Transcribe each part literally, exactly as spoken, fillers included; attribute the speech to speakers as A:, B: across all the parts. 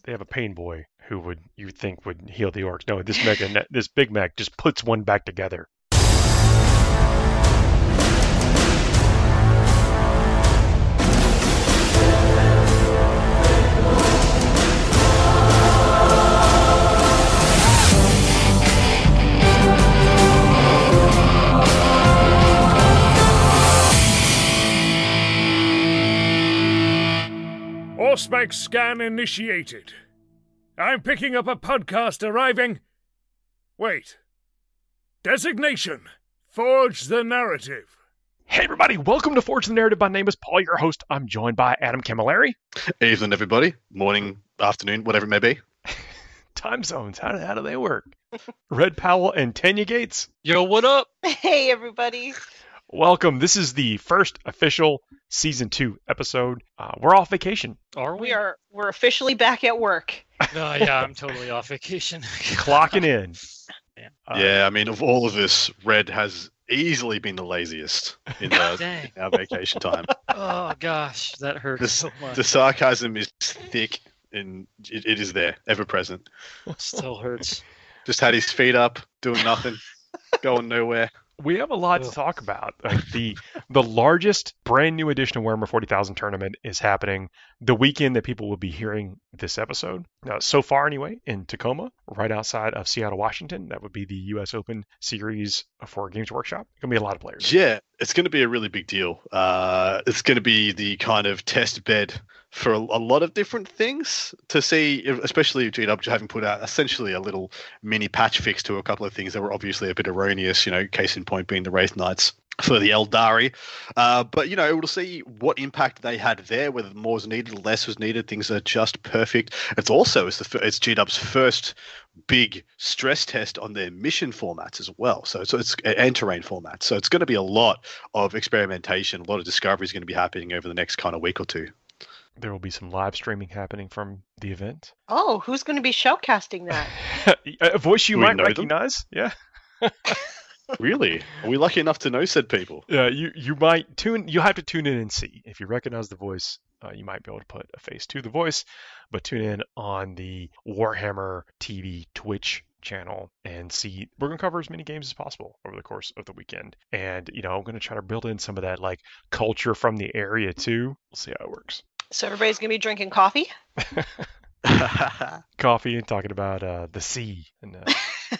A: they have a pain boy who would you think would heal the orcs. No, this mega this Big Mac just puts one back together.
B: Ausmax scan initiated. I'm picking up a podcast arriving. Wait. Designation. Forge the narrative.
A: Hey everybody, welcome to Forge the Narrative. My name is Paul, your host. I'm joined by Adam Camilleri.
C: Evening, everybody. Morning, afternoon, whatever it may be.
A: Time zones, how do, how do they work? Red Powell and Tanya Gates.
D: Yo, what up?
E: Hey, everybody.
A: Welcome. This is the first official season two episode. Uh, we're off vacation.
D: Are we?
E: We are we're officially back at work.
D: No, yeah, I'm totally off vacation.
A: Clocking in.
D: Yeah.
A: Uh,
C: yeah, I mean, of all of us, Red has easily been the laziest in, the,
D: Dang.
C: in our vacation time.
D: Oh gosh, that hurts
C: The,
D: so much.
C: the sarcasm is thick and it, it is there, ever present.
D: Still hurts.
C: Just had his feet up, doing nothing, going nowhere.
A: We have a lot to
D: Ugh.
A: talk about. Like the the largest brand new edition of Warhammer forty thousand tournament is happening the weekend that people will be hearing this episode. Now, so far anyway, in Tacoma, right outside of Seattle, Washington. That would be the U S Open Series for Games Workshop. Going to be a lot of players.
C: Yeah, it's going to be a really big deal. Uh, it's going to be the kind of test bed for a, a lot of different things to see, especially G W having put out essentially a little mini patch fix to a couple of things that were obviously a bit erroneous, you know, case in point being the Wraith Knights for the Eldari. Uh, but, you know, we'll see what impact they had there, whether more was needed, less was needed. Things are just perfect. It's also, it's, the, it's G W's first big stress test on their mission formats as well. So, so it's and terrain formats. So it's going to be a lot of experimentation, a lot of discovery is going to be happening over the next kind of week or two.
A: There will be some live streaming happening from the event.
E: Oh, who's going to be shoutcasting that?
A: A voice you
C: We
A: might
C: know them?
A: recognize. Yeah.
C: Really? Are we lucky enough to know said people?
A: Yeah, you, you might tune. You have to tune in and see. If you recognize the voice, uh, you might be able to put a face to the voice. But tune in on the Warhammer T V Twitch channel and see. We're gonna cover as many games as possible over the course of the weekend, and you know, I'm gonna try to build in some of that like culture from the area too. We'll see how it works.
E: So everybody's going to be drinking coffee?
A: Coffee and talking about uh, the sea, and uh,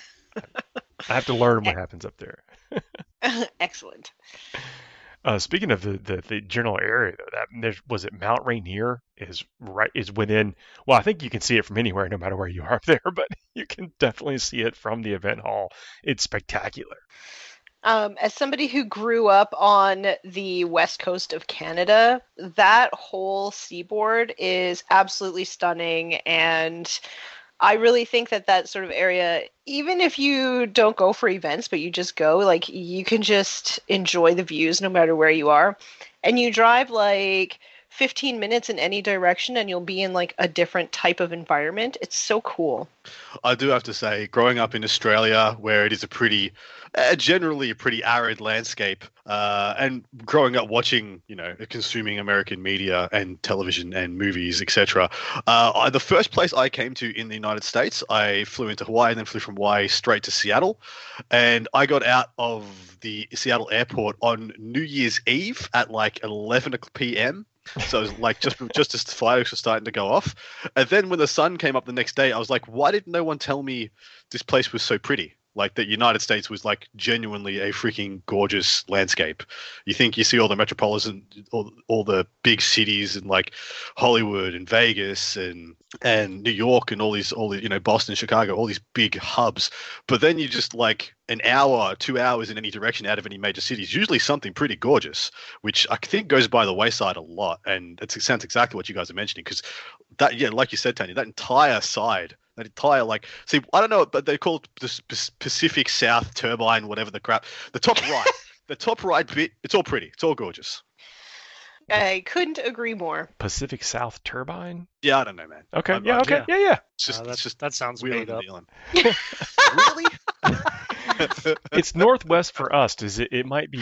A: I have to learn what happens up there.
E: Excellent.
A: Uh, speaking of the, the, the general area, though, that there's, was it Mount Rainier is right is within. Well, I think you can see it from anywhere, no matter where you are there, but you can definitely see it from the event hall. It's spectacular.
E: Um, as somebody who grew up on the west coast of Canada, that whole seaboard is absolutely stunning, and I really think that that sort of area, even if you don't go for events, but you just go, like, you can just enjoy the views no matter where you are. And you drive like fifteen minutes in any direction and you'll be in like a different type of environment. It's so cool.
C: I do have to say, growing up in Australia, where it is a pretty, uh, generally a pretty arid landscape, uh, and growing up watching, you know, consuming American media and television and movies, et cetera. Uh, I, the first place I came to in the United States, I flew into Hawaii and then flew from Hawaii straight to Seattle, and I got out of the Seattle airport on New Year's Eve at like eleven p.m. So it was like just just as the fireworks were starting to go off. And then when the sun came up the next day, I was like, why did no one tell me this place was so pretty? Like the United States was like genuinely a freaking gorgeous landscape. You think you see all the metropolitan, all, all the big cities and like Hollywood and Vegas and and New York and all these, all the, you know, Boston, Chicago, all these big hubs. But then you just like an hour, two hours in any direction out of any major cities, usually something pretty gorgeous, which I think goes by the wayside a lot. And it sounds exactly what you guys are mentioning, because that, yeah, like you said, Tony, that entire side, that entire, like, see, I don't know, but they call it the Pacific South Turbine, whatever the crap. The top right, the top right bit, it's all pretty. It's all gorgeous.
E: I couldn't agree more.
A: Pacific South Turbine?
C: Yeah, I don't know, man.
A: Okay,
C: I'm-
A: yeah,
C: I'm-
A: okay, yeah, yeah.
C: It's just,
D: Uh,
C: it's
D: that's-
C: just
D: that sounds
C: wheeling
D: made
C: and
D: up.
C: dealing. Really?
A: It's northwest for us. Does it? It might be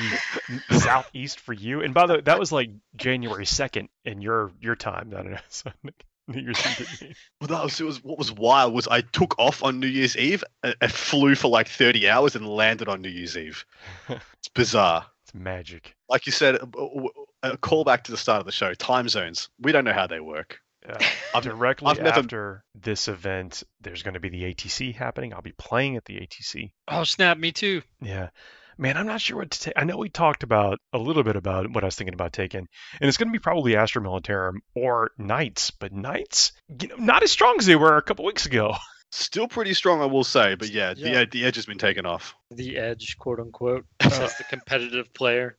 A: southeast for you. And by the way, that was like January second in your your time. I don't know. So, New Year's Eve game.
C: Well, that was, it was what was wild was I took off on New Year's Eve, I, I flew for like thirty hours and landed on New Year's Eve. It's bizarre.
A: It's magic.
C: Like you said, a, a callback to the start of the show, time zones. We don't know how they work.
A: Uh,
C: I've-
A: directly
C: I've never-
A: after this event, there's going to be the A T C happening. I'll be playing at the A T C.
D: Oh snap! Me too.
A: Yeah. Man, I'm not sure what to take. I know we talked about a little bit about what I was thinking about taking, and it's going to be probably Astra Militarum or Knights, but Knights, you know, not as strong as they were a couple weeks ago.
C: Still pretty strong, I will say, but yeah,
D: Yeah.
C: the the edge has been taken off.
D: The edge, quote unquote, as the competitive player.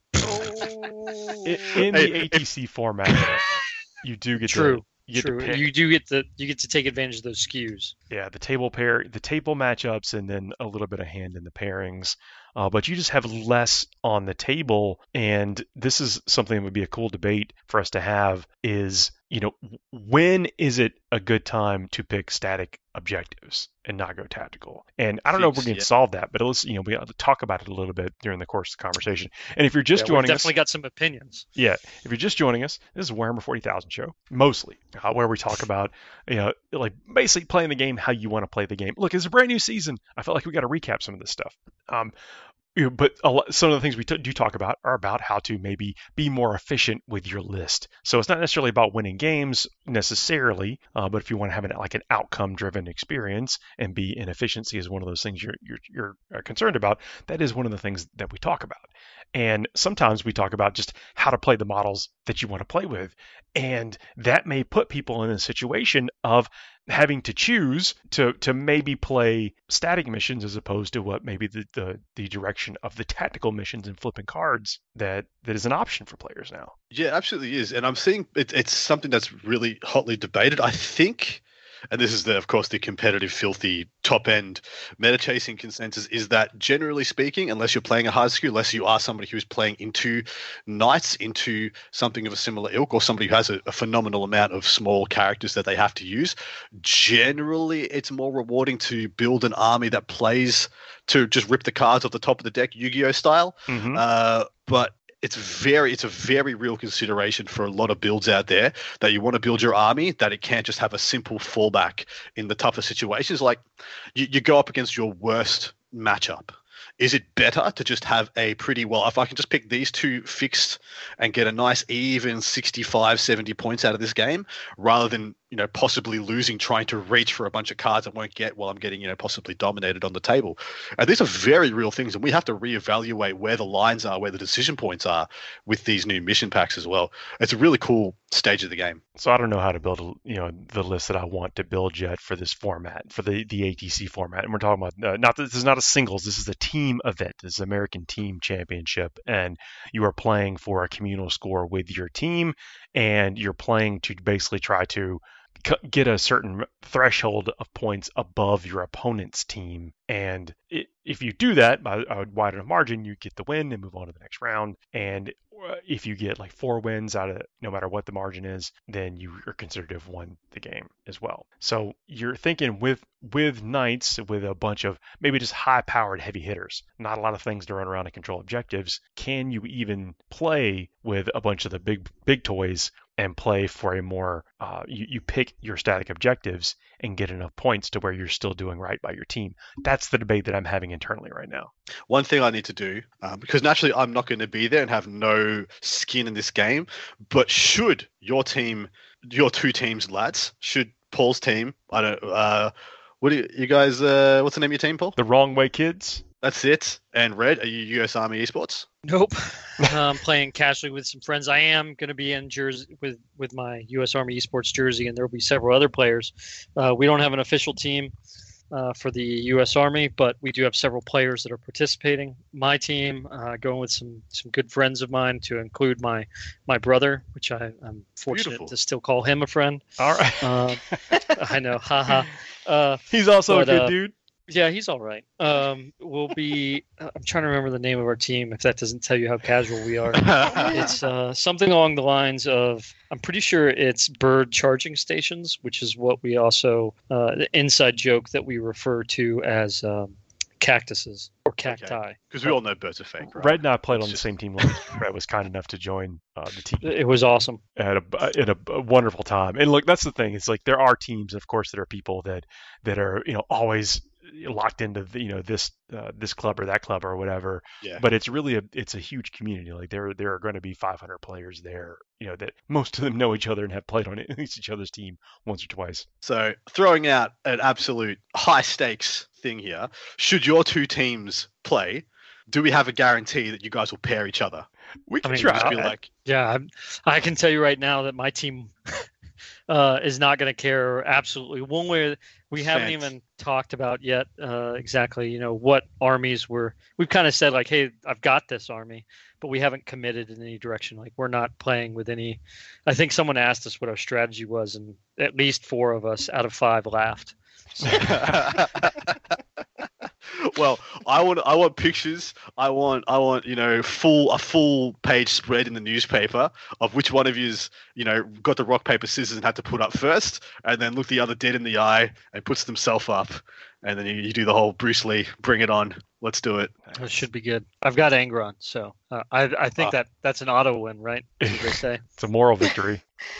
A: In, in
C: Hey,
A: the A T C format, you do get
D: True.
A: to you get
D: True.
A: to pick.
D: You do get the you get to take advantage of those skews.
A: Yeah, the table pair, the table matchups, and then a little bit of hand in the pairings. Uh, but you just have less on the table, and this is something that would be a cool debate for us to have. Is you know when is it a good time to pick static objectives and not go tactical? And I don't know if we're
C: Jeez,
A: going to
C: yeah.
A: solve that, but let's you know we have to talk about it a little bit during the course of the conversation. And if you're just
D: Yeah, we've
A: joining us,
D: definitely got some opinions.
A: yeah, if you're just joining us, this is Warhammer forty thousand show, mostly, uh, where we talk about, you know, like basically playing the game how you want to play the game. Look, it's a brand new season. I felt like we got to recap some of this stuff. Um, you know, but a lot, some of the things we t- do talk about are about how to maybe be more efficient with your list. So it's not necessarily about winning games necessarily, uh, but if you want to have an like an outcome-driven experience and be in efficiency is one of those things you're you're you're uh, concerned about. That is one of the things that we talk about. And sometimes we talk about just how to play the models that you want to play with. And that may put people in a situation of having to choose to to maybe play static missions as opposed to what maybe the, the, the direction of the tactical missions and flipping cards that, that is an option for players now.
C: Yeah, it absolutely is, and I'm seeing it, it's something that's really hotly debated. I think, and this is the, of course, the competitive, filthy, top-end meta-chasing consensus is that, generally speaking, unless you're playing a hard skew, unless you are somebody who's playing into knights, into something of a similar ilk, or somebody who has a, a phenomenal amount of small characters that they have to use, generally it's more rewarding to build an army that plays to just rip the cards off the top of the deck, Yu-Gi-Oh style.
A: Mm-hmm.
C: Uh, but it's very it's a very real consideration for a lot of builds out there that you want to build your army, that it can't just have a simple fallback in the tougher situations. Like you, you go up against your worst matchup. Is it better to just have a pretty well, if I can just pick these two fixed and get a nice even sixty-five, seventy points out of this game, rather than, you know, possibly losing trying to reach for a bunch of cards I won't get while I'm getting, you know, possibly dominated on the table? And these are very real things, and we have to reevaluate where the lines are, where the decision points are with these new mission packs as well. It's a really cool stage of the game.
A: So I don't know how to build, a, you know, the list that I want to build yet for this format, for the, the A T C format. And we're talking about uh, not this is not a singles. This is a team event. This is American Team Championship, and you are playing for a communal score with your team, and you're playing to basically try to c- get a certain threshold of points above your opponent's team. And it, if you do that by a wide enough margin, you get the win and move on to the next round. And if you get like four wins out of no matter what the margin is, then you are considered to have won the game as well. So you're thinking with with knights, with a bunch of maybe just high powered heavy hitters, not a lot of things to run around and control objectives. Can you even play with a bunch of the big big toys and play for a more uh, you, you pick your static objectives and get enough points to where you're still doing right by your team? That's the debate that I'm having internally right now.
C: One thing I need to do, um, because naturally I'm not going to be there and have no skin in this game, but should your team, your two teams, lads, should Paul's team, I don't, uh, what do you, you guys, uh, what's the name of your team, Paul?
A: The Wrong Way Kids.
C: That's it. And Red, are you U S Army Esports?
D: Nope. I'm playing casually with some friends. I am going to be in jersey with, with my U S Army Esports jersey, and there will be several other players. Uh, we don't have an official team uh, for the U S Army, but we do have several players that are participating. My team, uh, going with some some good friends of mine, to include my my brother, which I, I'm fortunate
C: Beautiful.
D: to still call him a friend.
A: All right.
D: Uh, I know, haha. Uh,
A: He's also
D: but,
A: a good
D: uh,
A: dude.
D: Yeah, he's all right. Um, we'll be. I'm trying to remember the name of our team. If that doesn't tell you how casual we are, it's uh, something along the lines of. I'm pretty sure it's bird charging stations, which is what we also uh, the inside joke that we refer to as um, cactuses or cacti.
C: Because we all know birds are fake, right?
A: Red and I played
C: It's
A: on
C: just-
A: the same team last year. Red was kind enough to join uh, the team.
D: It was awesome.
A: Had a had a, a wonderful time. And look, that's the thing. It's like there are teams, of course, that are people that that are you know always locked into the, you know this uh, this club or that club or whatever.
C: Yeah.
A: But it's really a it's a huge community. Like there there are going to be five hundred players there. You know that most of them know each other and have played on at least each other's team once or twice.
C: So throwing out an absolute high stakes thing here, should your two teams play, do we have a guarantee that you guys will pair each other?
A: We can
D: I mean,
A: try.
C: Just be like,
D: Yeah, I'm, I can tell you right now that my team uh, is not going to care absolutely one way. We haven't
C: Fant-
D: even talked about yet uh, exactly, you know, what armies we're. We've kind of said like, hey, I've got this army, but we haven't committed in any direction. Like we're not playing with any. I think someone asked us what our strategy was, and at least four of us out of five laughed.
C: well, I want I want pictures. I want I want you know full a full page spread in the newspaper of which one of you's you know got the rock paper scissors and had to put up first, and then look the other dead in the eye and puts themselves up, and then you, you do the whole Bruce Lee, bring it on, let's do it.
D: That should be good. I've got Angron, so uh, I I think
C: Ah.
D: that that's an auto win, right? As they say.
A: It's a moral victory.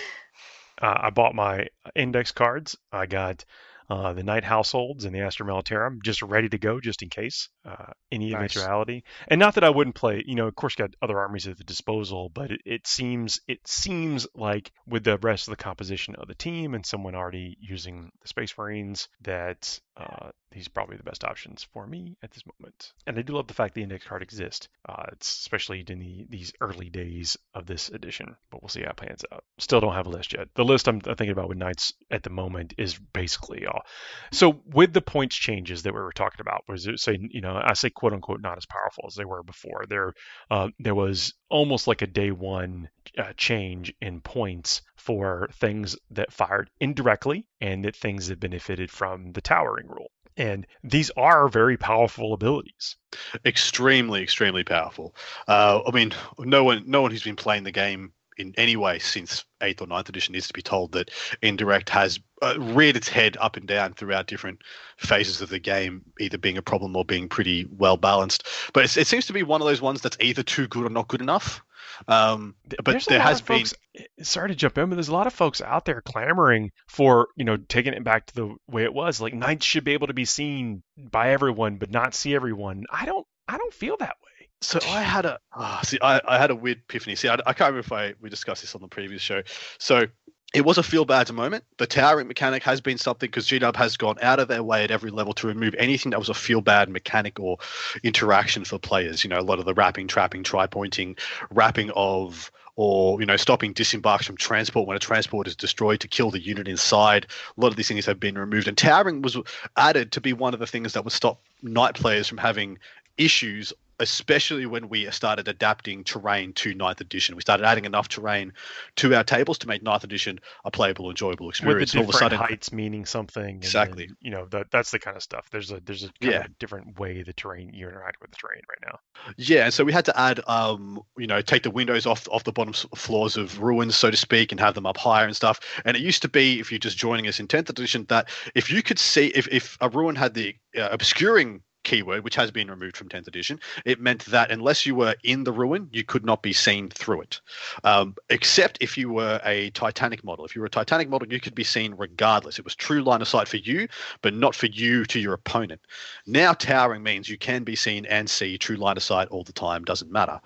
A: uh, I bought my index cards. I got uh, the Night Households and the Astra Militarum just ready to go, just in case uh, any
D: Nice.
A: eventuality. And not that I wouldn't play. You know, of course, got other armies at the disposal, but it, it seems it seems like with the rest of the composition of the team and someone already using the Space Marines, that uh, these are probably the best options for me at this moment. And I do love the fact the index card exists. Uh, it's especially in the these early days of this edition, but we'll see how it pans out. Still don't have a list yet. The list I'm thinking about with Knights at the moment is basically all. So with the points changes that we were talking about, was it saying, you know, I say quote unquote not as powerful as they were before. There, uh, there was almost like a day one uh, change in points for things that fired indirectly and that things that benefited from the towering rule. And these are very powerful abilities.
C: Extremely, extremely powerful. Uh, I mean, no one, no one who's been playing the game in any way since eighth or ninth edition needs to be told that indirect has uh, reared its head up and down throughout different phases of the game, either being a problem or being pretty well balanced. But it's, it seems to be one of those ones that's either too good or not good enough. Um, but
A: There's a
C: there
A: lot
C: has
A: of
C: been.
A: folks, sorry to jump in, but there's a lot of folks out there clamoring for, you know, taking it back to the way it was. Like Knights should be able to be seen by everyone, but not see everyone. I don't, I don't feel that way.
C: So I had a oh, see, I, I had a weird epiphany. See, I, I can't remember if I we discussed this on the previous show. So it was a feel bad moment. The towering mechanic has been something because G W has gone out of their way at every level to remove anything that was a feel bad mechanic or interaction for players. You know, a lot of the wrapping, trapping, tri pointing, wrapping of, or you know, stopping disembarks from transport when a transport is destroyed to kill the unit inside. A lot of these things have been removed, and towering was added to be one of the things that would stop Knight players from having issues, especially when we started adapting terrain to ninth edition. We started adding enough terrain to our tables to make ninth edition a playable, enjoyable
A: With
C: experience.
A: the
C: And all
A: different
C: of a sudden,
A: heights meaning something. and
C: Exactly.
A: then, you know, that that's the kind of stuff. There's a there's a kind
C: Yeah.
A: of a different way the terrain you interact with the terrain right now.
C: yeah, and so we had to add, um, you know, take the windows off off the bottom s- floors of ruins, so to speak, and have them up higher and stuff. And it used to be, if you're just joining us in tenth edition, that if you could see, if, if a ruin had the uh, obscuring keyword, which has been removed from tenth edition, it meant that unless you were in the ruin, you could not be seen through it. Um, except if you were a Titanic model. If you were a Titanic model, you could be seen regardless. It was true line of sight for you, but not for you to your opponent. Now towering means you can be seen and see true line of sight all the time, doesn't matter.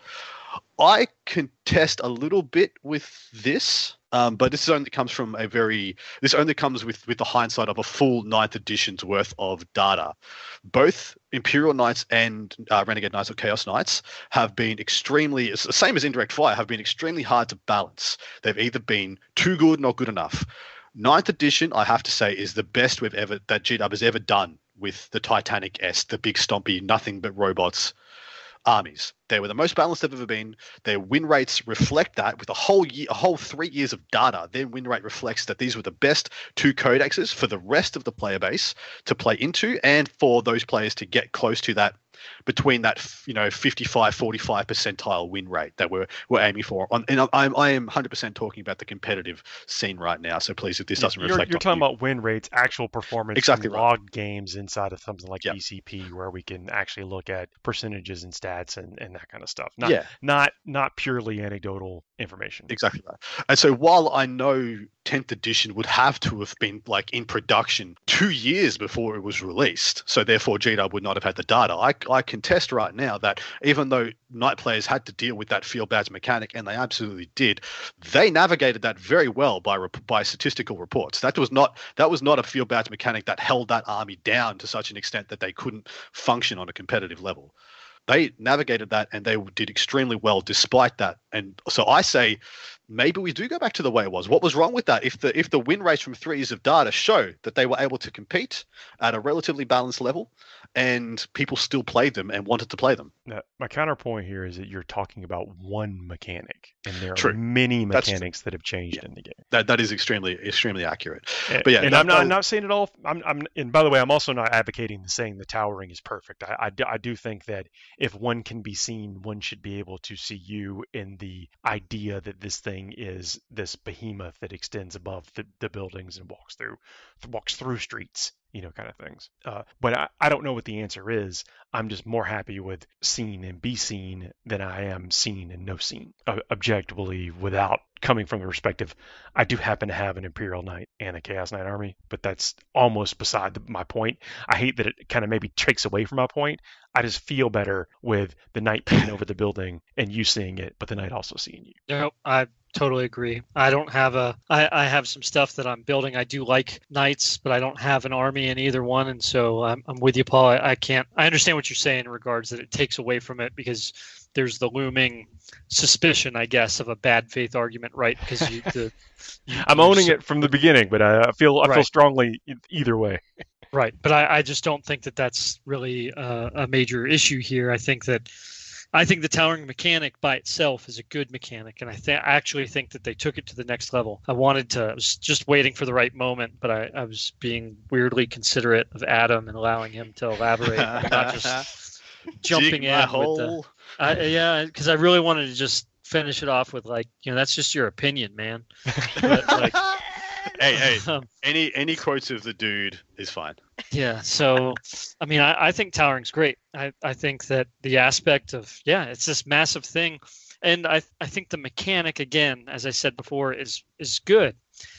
C: I contest a little bit with this, um, but this only comes from a very. This only comes with with the hindsight of a full ninth edition's worth of data. Both Imperial Knights and uh, Renegade Knights or Chaos Knights have been extremely, it's the same as Indirect Fire, have been extremely hard to balance. They've either been too good, not good enough. Ninth edition, I have to say, is the best we've ever that G W has ever done with the Titanic S, the big stompy, nothing but robots armies. They were the most balanced they've ever been. Their win rates reflect that with a whole year, a whole three years of data. Their win rate reflects that these were the best two codexes for the rest of the player base to play into, and for those players to get close to that between that, you know, fifty-five, forty-five percentile win rate that we're we're aiming for. On, and I'm I am one hundred percent talking about the competitive scene right now. So please, if this doesn't
A: you're,
C: reflect,
A: you're
C: on
A: talking
C: you.
A: about win rates, actual performance,
C: Exactly right.
A: logged games inside of something like
C: Yep.
A: B C P, where we can actually look at percentages and stats and, and that kind of stuff. Not
C: Yeah.
A: not not purely anecdotal information.
C: Exactly that. And so while I know tenth edition would have to have been like in production two years before it was released, so therefore G W would not have had the data, I, I contest right now that even though Knight players had to deal with that field badge mechanic, and they absolutely did, they navigated that very well by by statistical reports. That was not that was not a field badge mechanic that held that army down to such an extent that they couldn't function on a competitive level. They navigated that and they did extremely well despite that. And so I say maybe we do go back to the way it was. What was wrong with that? If the if the win rates from three years of data show that they were able to compete at a relatively balanced level and people still played them and wanted to play them.
A: Now, my counterpoint here is that you're talking about one mechanic, and there
C: True.
A: are many
C: That's
A: mechanics that have changed
C: yeah.
A: in the game.
C: That that is extremely extremely accurate.
A: And,
C: But yeah,
A: and
C: that-
A: I'm not
C: that-
A: I'm not saying it all. I'm, I'm and by the way, I'm also not advocating the saying the towering is perfect. I, I, do- I do think that if one can be seen, one should be able to see you in the idea that this thing is this behemoth that extends above the, the buildings and walks through walks through streets, you know, kind of things. Uh, but I, I don't know what the answer is. I'm just more happy with seen and be seen than I am seen and no seen, uh, objectively, without coming from the perspective. I do happen to have an Imperial Knight and a Chaos Knight army, but that's almost beside the, my point. I hate that it kind of maybe takes away from my point. I just feel better with the Knight peeking over the building and you seeing it, but the Knight also seeing you.
D: No, I totally agree. I don't have a. I, I have some stuff that I'm building. I do like knights, but I don't have an army in either one, and so I'm, I'm with you, Paul. I, I can't. I understand what you're saying in regards that it takes away from it because there's the looming suspicion, I guess, of a bad faith argument, right? Because you, the, you,
A: I'm
D: you
A: owning
D: so-
A: it from the beginning, but I, I feel I feel
D: Right.
A: strongly e- either way.
D: Right, but I, I just don't think that that's really uh, a major issue here. I think that I think the towering mechanic by itself is a good mechanic, and I, th- I actually think that they took it to the next level. I wanted to, I was just waiting for the right moment, but I, I was being weirdly considerate of Adam and allowing him to elaborate, and not just jumping
C: Dig
D: in
C: my
D: with the,
C: hole.
D: I, yeah, because I really wanted to just finish it off with like, you know, that's just your opinion, man. But, like,
C: Hey, hey,
D: um,
C: any any quotes of the dude is fine.
D: Yeah, so I mean, I, I think towering's great. I, I think that the aspect of yeah, it's this massive thing, and I I think the mechanic again, as I said before, is is good.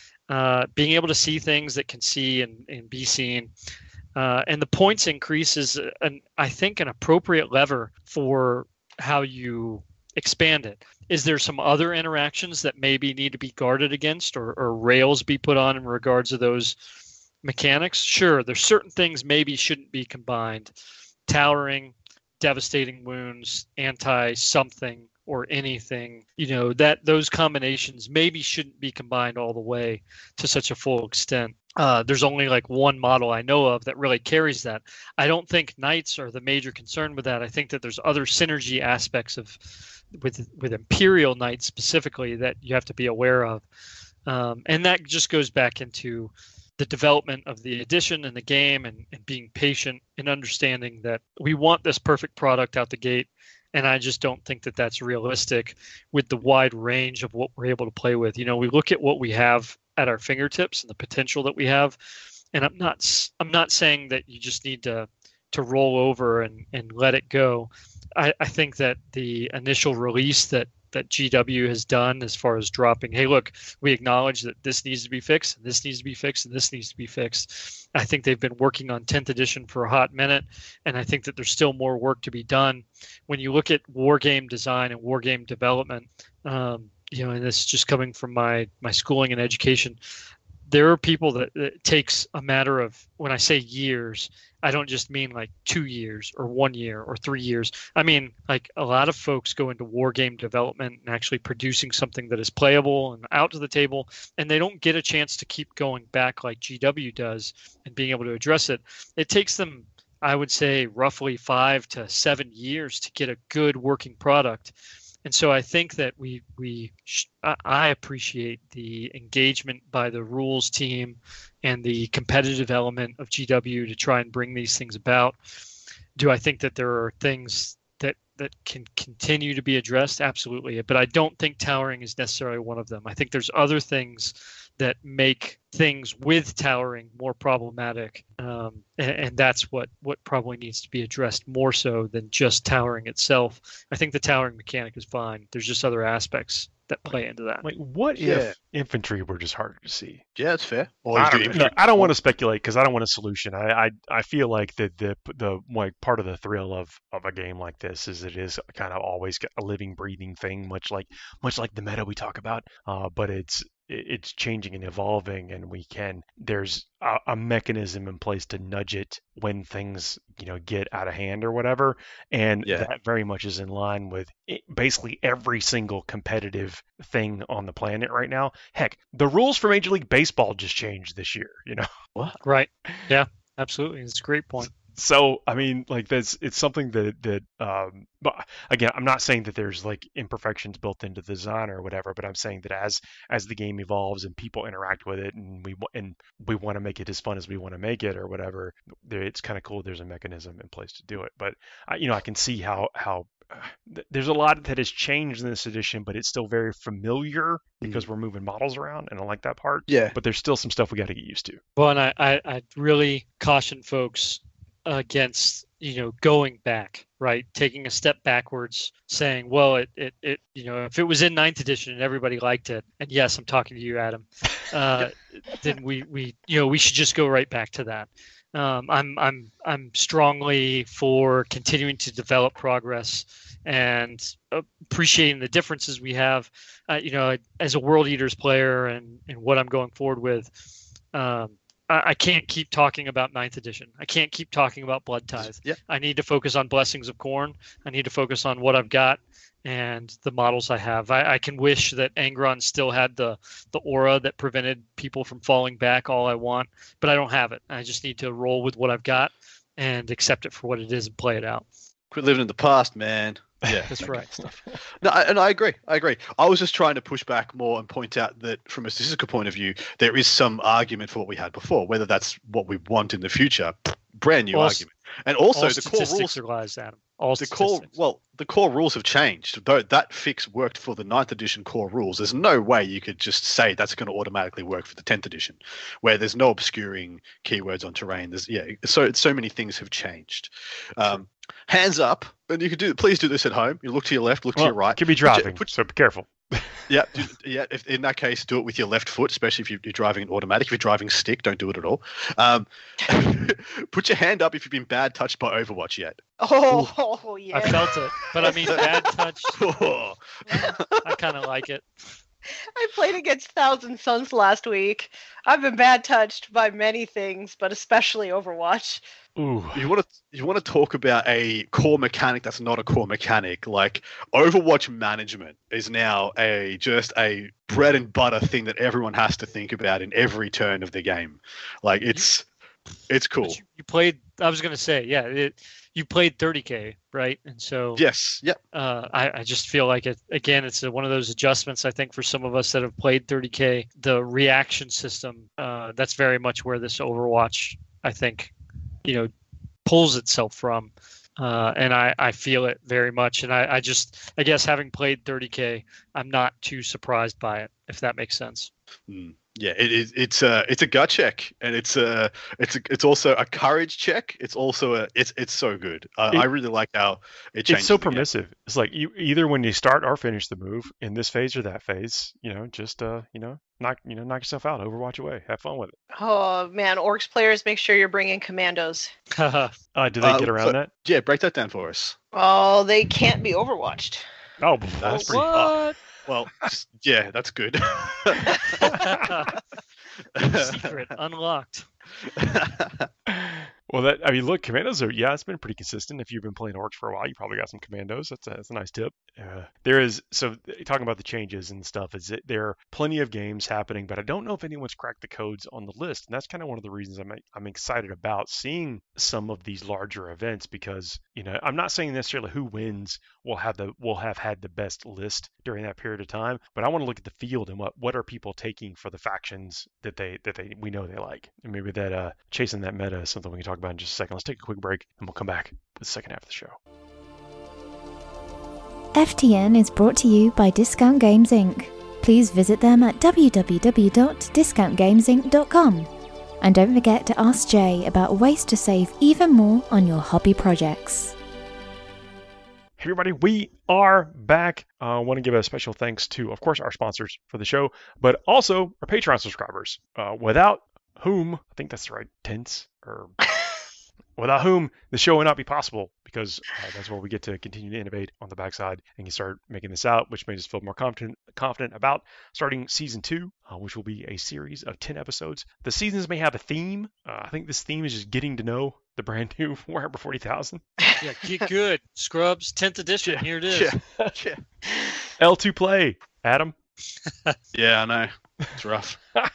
D: Uh, being able to see things that can see and, and be seen, uh, and the points increase is an I think an appropriate lever for how you expand it. Is there some other interactions that maybe need to be guarded against or, or rails be put on in regards to those mechanics? Sure, there's certain things maybe shouldn't be combined. Towering, devastating wounds, anti something or anything, you know, that those combinations maybe shouldn't be combined all the way to such a full extent. Uh, there's only like one model I know of that really carries that. I don't think knights are the major concern with that. I think that there's other synergy aspects of with with Imperial Knights specifically that you have to be aware of. Um, and that just goes back into the development of the edition and the game and, and being patient and understanding that we want this perfect product out the gate. And I just don't think that that's realistic with the wide range of what we're able to play with. You know, we look at what we have at our fingertips and the potential that we have. And I'm not I'm not saying that you just need to to roll over and, and let it go. I, I think that the initial release that that G W has done as far as dropping, hey, look, we acknowledge that this needs to be fixed, and this needs to be fixed, and this needs to be fixed. I think they've been working on tenth edition for a hot minute, and I think that there's still more work to be done. When you look at war game design and war game development, um, you know, and this is just coming from my my schooling and education, there are people that it takes a matter of, when I say years, I don't just mean like two years or one year or three years. I mean, like a lot of folks go into war game development and actually producing something that is playable and out to the table, and they don't get a chance to keep going back like G W does and being able to address it. It takes them, I would say, roughly five to seven years to get a good working product. And so I think that we we sh- I appreciate the engagement by the rules team and the competitive element of G W to try and bring these things about. do I think that there are things that that can continue to be addressed? Absolutely. But I don't think towering is necessarily one of them. I think there's other things that make things with towering more problematic. Um, and, and that's what, what probably needs to be addressed more so than just towering itself. I think the towering mechanic is fine. There's just other aspects that play into that.
A: Like, what
C: Yeah.
A: if infantry were just harder to see?
C: Yeah, that's fair. Or
A: I
C: you do
A: don't,
C: infantry-
A: no, I don't want to speculate because I don't want a solution. I, I I feel like the the the like part of the thrill of, of a game like this is it is kind of always a living, breathing thing, much like much like the meta we talk about. Uh, but it's it's changing and evolving, and we can there's a, a mechanism in place to nudge it when things you know get out of hand or whatever, and
C: Yeah.
A: that very much is in line with it, basically every single competitive thing on the planet right now. Heck, the rules for Major League Baseball just changed this year, you know.
C: What?
D: Right. Yeah, absolutely. It's a great point.
A: So I mean, like that's it's something that that um, but again, I'm not saying that there's like imperfections built into the design or whatever, but I'm saying that as as the game evolves and people interact with it, and we wa- and we want to make it as fun as we want to make it or whatever, there, it's kind of cool. There's a mechanism in place to do it, but I, you know, I can see how how. Uh, th- there's a lot that has changed in this edition, but it's still very familiar because we're moving models around, and I like that part.
C: Yeah.
A: But there's still some stuff we got to get used to.
D: Well, and I, I, I really caution folks against, you know, going back, right? Taking a step backwards, saying, well, it, it, it you know, if it was in ninth edition and everybody liked it, and yes, I'm talking to you, Adam, uh, then we, we, you know, we should just go right back to that. Um, I'm, I'm, I'm strongly for continuing to develop progress and appreciating the differences we have. Uh, you know, as a World Eaters player and, and what I'm going forward with, um, I, I can't keep talking about ninth edition. I can't keep talking about Blood Tithe.
C: Yeah.
D: I need to focus on Blessings of Corn. I need to focus on what I've got and the models I have. I, I can wish that Angron still had the, the aura that prevented people from falling back all I want, but I don't have it. I just need to roll with what I've got and accept it for what it is and play it out.
C: Quit living in the past, man. Yeah,
D: That's
C: that
D: right.
C: kind of stuff. No, I- and I agree. I agree. I was just trying to push back more and point out that from a statistical point of view, there is some argument for what we had before. Whether that's what we want in the future, brand new
D: All s-
C: argument. And also,
D: all
C: the core
D: statistics
C: rules.
D: are lies, Adam. All
C: The core,
D: statistics.
C: well, the core rules have changed. Though that fix worked for the ninth edition core rules, there's no way you could just say that's going to automatically work for the tenth edition, where there's no obscuring keywords on terrain. There's yeah, so so many things have changed. Um, hands up, and you could do. Please do this at home. You look to your left, look to your right.
A: Could be
C: Put your-
A: driving,
C: put-
A: so be careful.
C: Yeah, do, yeah. If, in that case, do it with your left foot, especially if you- you're driving an automatic. If you're driving stick, don't do it at all. Um, put your hand up if you've been bad touched by Overwatch yet.
E: Oh, yeah.
D: I felt it, but I mean, bad touch.
C: Oh,
D: I kind of like it.
E: I played against Thousand Suns last week. I've been bad touched by many things, but especially Overwatch.
A: Ooh.
C: you want to you want to talk about a core mechanic that's not a core mechanic? Like Overwatch management is now a just a bread and butter thing that everyone has to think about in every turn of the game. Like it's it's cool.
D: But you, you played. I was gonna say, yeah, it, you played thirty K, right? And so,
C: Yes. Yep.
D: uh, I, I just feel like it. Again, it's a, one of those adjustments. I think for some of us that have played thirty K, the reaction system. Uh, that's very much where this Overwatch, I think, you know, pulls itself from. Uh, and I, I feel it very much. And I, I just, I guess having played thirty K, I'm not too surprised by it, if that makes sense.
C: Mm. Yeah, it is. It's a it's a gut check, and it's a it's a, it's also a courage check. It's also a it's it's so good. Uh,
A: It-
C: I really like how it changes.
A: It's so
C: the game.
A: permissive. It's like you either when you start or finish the move in this phase or that phase, you know, just uh, you know, knock you know, knock yourself out, Overwatch away, have fun with it.
E: Oh, man. Orcs players, make sure you're bringing commandos.
A: Uh, do they
C: Uh,
A: get around
C: so-
A: that?
C: Yeah, break that down for us.
E: Oh, they can't be Overwatched.
A: Oh, that's pretty.
D: What?
C: Well, just- yeah, that's good.
D: Secret unlocked.
A: Well, that I mean, look, commandos are yeah, it's been pretty consistent. If you've been playing orcs for a while, you probably got some commandos. That's a, that's a nice tip. Uh, there is so talking about the changes and stuff. Is it there are plenty of games happening, but I don't know if anyone's cracked the codes on the list, and that's kind of one of the reasons I'm I'm excited about seeing some of these larger events because you know I'm not saying necessarily who wins will have the will have had the best list during that period of time, but I want to look at the field and what what are people taking for the factions that they that they we know they like, and maybe that uh chasing that meta is something we can talk about in just a second. Let's take a quick break, and we'll come back with the second half of the show.
F: F T N is brought to you by Discount Games Incorporated. Please visit them at w w w dot discount games inc dot com. And don't forget to ask Jay about ways to save even more on your hobby projects.
A: Hey everybody, we are back. I uh, want to give a special thanks to, of course, our sponsors for the show, but also our Patreon subscribers, uh, without whom, I think that's the right tense, or without whom the show would not be possible, because uh, that's where we get to continue to innovate on the backside and can start making this out, which made us feel more confident confident about starting season two, uh, which will be a series of ten episodes. The seasons may have a theme. Uh, I think this theme is just getting to know the brand new Warhammer forty thousand.
D: Yeah, get good. Scrubs, tenth edition.
C: Yeah.
D: Here it is.
C: Yeah. yeah.
A: L two play, Adam.
C: Yeah, I know. It's rough.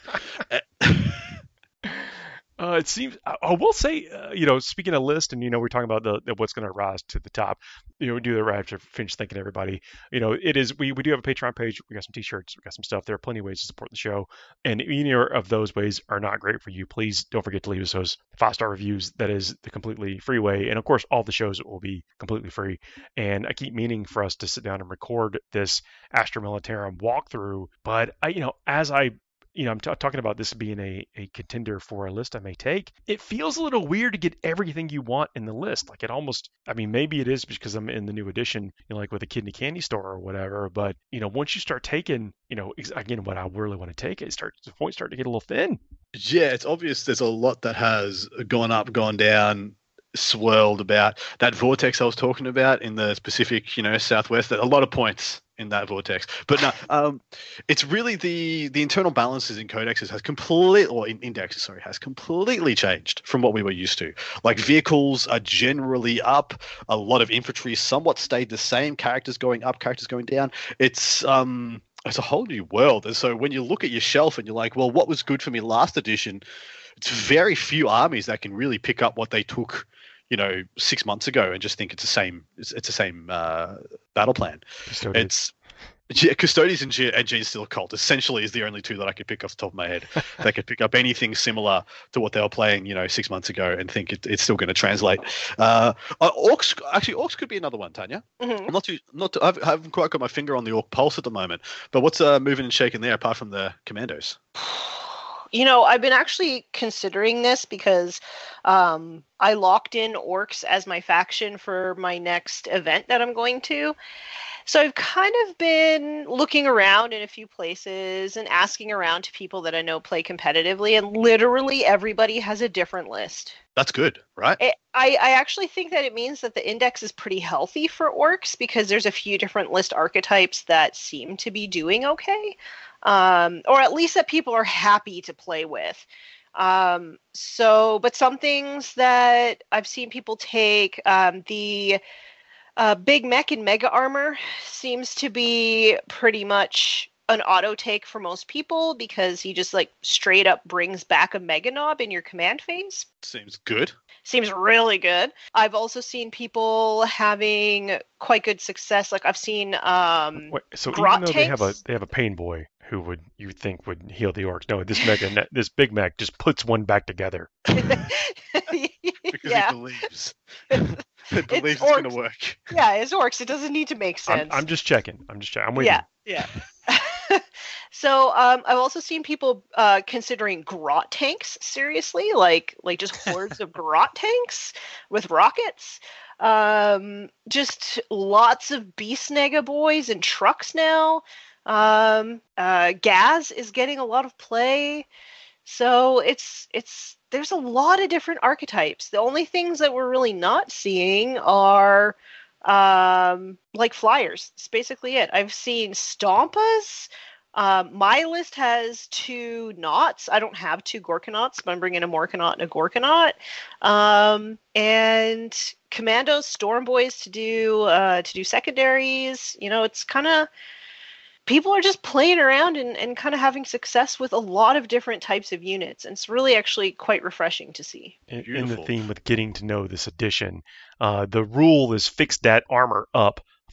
A: Uh, it seems, I, I will say, uh, you know, speaking of list, and, you know, we're talking about the, the what's going to rise to the top, you know, we do that right after finish thanking everybody. You know, it is, we, we do have a Patreon page. We got some t-shirts, we got some stuff. There are plenty of ways to support the show. And either of those ways are not great for you. Please don't forget to leave us those five-star reviews. That is the completely free way. And of course, all the shows will be completely free. And I keep meaning for us to sit down and record this Astra Militarum walkthrough. But I, you know, as I you know, I'm t- talking about this being a, a contender for a list I may take. It feels a little weird to get everything you want in the list. Like it almost, I mean, maybe it is because I'm in the new edition, you know, like with a kidney candy store or whatever. But, you know, once you start taking, you know, ex- again, what I really want to take, it starts, the points start to get a little thin.
C: Yeah, it's obvious there's a lot that has gone up, gone down, swirled about. That vortex I was talking about in the Pacific, you know, Southwest, a lot of points in that vortex. But no, um, it's really the the internal balances in codexes has completely, or in indexes, sorry, has completely changed from what we were used to. Like vehicles are generally up. A lot of infantry somewhat stayed the same. Characters going up, characters going down. It's um, it's a whole new world. And so when you look at your shelf and you're like, well, what was good for me last edition? It's very few armies that can really pick up what they took, you know, six months ago and just think it's the same. It's, it's the same uh, battle plan.
A: Custodians.
C: It's yeah, Custodians and G, and G Steel Cult essentially is the only two that I could pick off the top of my head. They could pick up anything similar to what they were playing, you know, six months ago and think it, it's still going to translate. Uh, uh, Orcs, actually, Orcs could be another one, Tanya.
E: Mm-hmm.
C: I'm not too, not. Too, I haven't quite got my finger on the Orc pulse at the moment. But what's uh, moving and shaking there apart from the Commandos?
E: You know, I've been actually considering this because um, I locked in Orcs as my faction for my next event that I'm going to. So I've kind of been looking around in a few places and asking around to people that I know play competitively, and literally everybody has a different list.
C: That's good, right?
E: It, I, I actually think that it means that the index is pretty healthy for Orcs because there's a few different list archetypes that seem to be doing okay. Um, or at least that people are happy to play with. Um, so, but some things that I've seen people take, um, the uh, Big Mech and Mega Armor seems to be pretty much an auto take for most people because he just like straight up brings back a Mega Knob in your command phase.
C: Seems good.
E: Seems really good. I've also seen people having quite good success. Like I've seen um
A: Wait, so
E: Grot
A: even though they have a
E: tanks?
A: they have a pain boy who would you think would heal the orcs, no, this mega this Big Mac just puts one back together.
C: Because
E: yeah.
C: he believes. he believes it's,
E: orcs.
C: going to work.
E: Yeah, it's Orcs. It doesn't need to make
A: I'm,
E: sense.
A: I'm just checking. I'm just checking. I'm waiting.
E: Yeah, yeah. So um, I've also seen people uh, considering grot tanks seriously, like like just hordes of grot tanks with rockets. Um, just lots of beast nega boys and trucks now. Um, uh, Gaz is getting a lot of play. So it's it's there's a lot of different archetypes. The only things that we're really not seeing are um, like flyers. It's basically it. I've seen Stompas. Um, my list has two knots. I don't have two Gorkanauts, but I'm bringing a Morkanaut and a Gorkanaut. Um, and Commandos, Storm Boys to do uh, to do secondaries. You know, it's kind of people are just playing around and, and kind of having success with a lot of different types of units. And it's really actually quite refreshing to see.
A: In, in the
C: Beautiful.
A: theme with getting to know this edition, uh, the rule is fix that armor up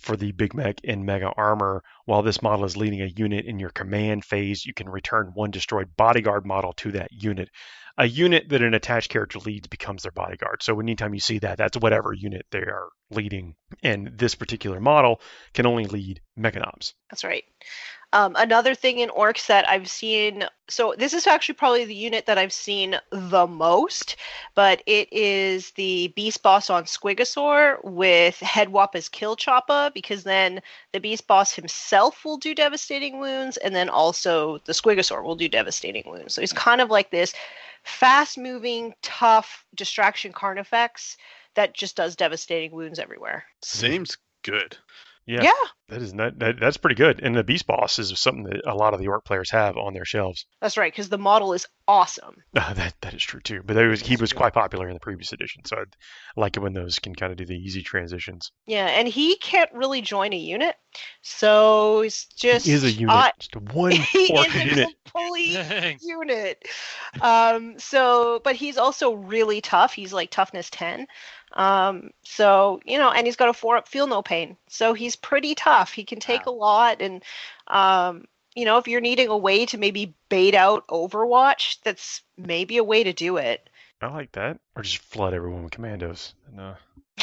A: for the Big Mech and Mega Armor. While this model is leading a unit in your command phase, you can return one destroyed bodyguard model to that unit. A unit that an attached character leads becomes their bodyguard. So anytime you see that, that's whatever unit they are leading. And this particular model can only lead Mechanops.
E: That's right. Um, another thing in Orcs that I've seen, so this is actually probably the unit that I've seen the most, but it is the Beast Boss on Squigosaur with Headwop as Kill Choppa, because then the Beast Boss himself will do devastating wounds, and then also the Squigosaur will do devastating wounds. So he's kind of like this fast-moving, tough distraction Carnifex that just does devastating wounds everywhere.
C: Seems good.
A: Yeah,
E: Yeah.
A: that is not, that, that's pretty good. And the Beast Boss is something that a lot of the Orc players have on their shelves.
E: That's right, because the model is awesome.
A: Uh, that that is true too. But there was, he was quite popular in the previous edition, so I like it when those can kind of do the easy transitions.
E: Yeah, and he can't really join a unit, so it's just
A: He is a unit,
E: I-
A: just one
E: he
A: Orc
E: is a
A: unit.
E: complete
D: Dang.
E: unit. Um, so, but he's also really tough. He's like toughness ten. Um, so you know, and he's got a four up feel no pain. So he's pretty tough. He can take
C: Wow.
E: a lot, and um, you know, if you're needing a way to maybe bait out Overwatch, that's maybe a way to do it.
A: I like that. Or just flood everyone with commandos. No.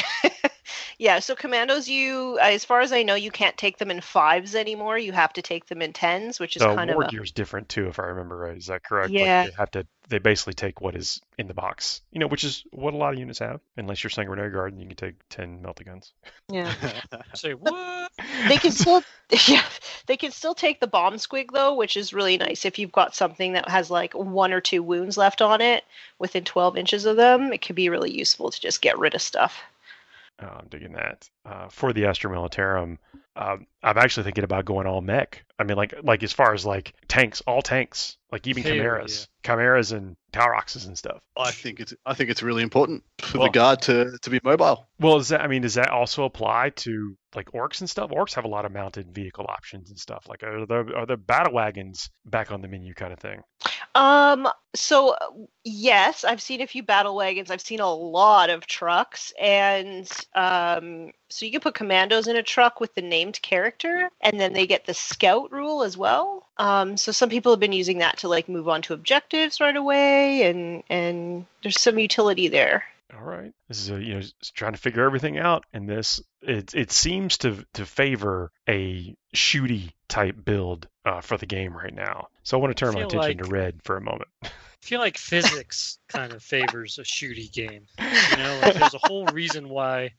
E: Yeah, so commandos, you, as far as I know, you can't take them in fives anymore. You have to take them in tens, which is
A: The
E: kind
A: war
E: of a,
A: gear is different too, if I remember right. Is that correct?
E: Yeah.
A: Like they have to. They basically take what is in the box, you know, which is what a lot of units have. Unless you're Sanguinary Guard, and you can take ten melta guns.
E: yeah.
D: Say what?
E: They can still, yeah, they can still take the bomb squig though, which is really nice. If you've got something that has like one or two wounds left on it within twelve inches of them, it can be really useful to just get rid of stuff.
A: Oh, I'm digging that. Uh, for the Astra Militarum, um, I'm actually thinking about going all mech. I mean, like like as far as like tanks, all tanks, like even
D: Hell
A: chimeras, chimeras and Tauroxes and stuff.
C: I think it's I think it's really important for
A: Well-
C: the guard to, to be mobile.
A: Well, is that? I mean, does that also apply to like orcs and stuff? Orcs have a lot of mounted vehicle options and stuff. Like, are the are the battle wagons back on the menu kind of thing?
E: Um, so uh, yes, I've seen a few battle wagons. I've seen a lot of trucks, and um, so you can put commandos in a truck with the named character, and then they get the scout rule as well. Um, so some people have been using that to like move on to objectives right away, and and there's some utility there.
A: All right. This is a, you know, it's trying to figure everything out, and this it it seems to to favor a shooty type build uh, for the game right now. So I want to turn my
D: feel
A: attention
D: like-
A: to red for a moment.
D: I feel like physics kind of favors a shooty game. You know, like there's a whole reason why,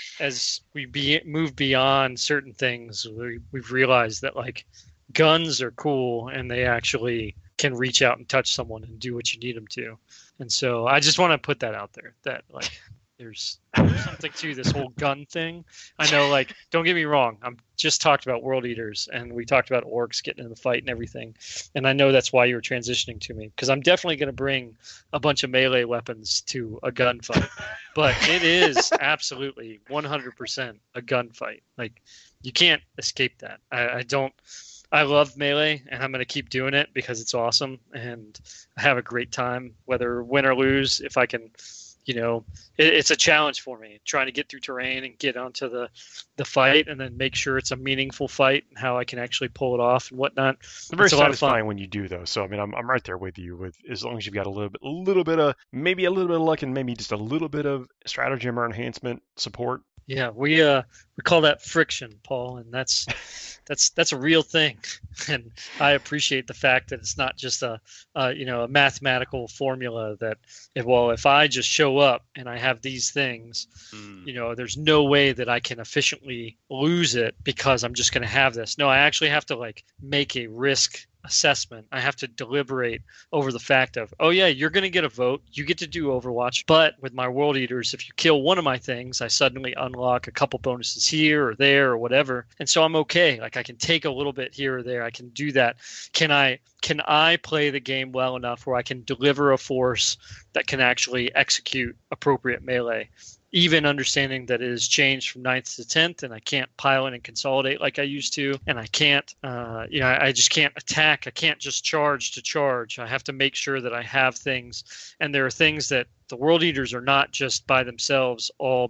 D: as we be, move beyond certain things, we, we've realized that like guns are cool and they actually can reach out and touch someone and do what you need them to. And so I just want to put that out there that like there's, there's something to this whole gun thing. I know, like, don't get me wrong. I'm just talked about World Eaters and we talked about orcs getting in the fight and everything. And I know that's why you were transitioning to me, because I'm definitely going to bring a bunch of melee weapons to a gunfight. But it is absolutely one hundred percent a gunfight. Like, you can't escape that. I, I don't. I love melee, and I'm going to keep doing it because it's awesome, and I have a great time, whether win or lose. If I can, you know, it, it's a challenge for me, trying to get through terrain and get onto the, the fight, and then make sure it's a meaningful fight and how I can actually pull it off and whatnot.
A: It's very
D: It's a lot of fun.
A: satisfying when you do, though. So I mean, I'm I'm right there with you. With as long as you've got a little bit, a little bit of maybe a little bit of luck and maybe just a little bit of stratagem or enhancement support.
D: Yeah, we uh we call that friction, Paul, and that's that's that's a real thing. And I appreciate the fact that it's not just a, a you know a mathematical formula that if well if I just show up and I have these things,
C: Mm.
D: you know, there's no way that I can efficiently lose it because I'm just going to have this. No, I actually have to like make a risk assessment. I have to deliberate over the fact of, oh yeah, you're going to get a vote. You get to do Overwatch. But with my World Eaters, if you kill one of my things, I suddenly unlock a couple bonuses here or there or whatever. And so I'm okay. Like I can take a little bit here or there. I can do that. Can I, can I play the game well enough where I can deliver a force that can actually execute appropriate melee? Even understanding that it has changed from ninth to tenth, and I can't pilot and consolidate like I used to, and I can't, uh, you know, I, I just can't attack. I can't just charge to charge. I have to make sure that I have things, and there are things that the World Eaters are not just by themselves all,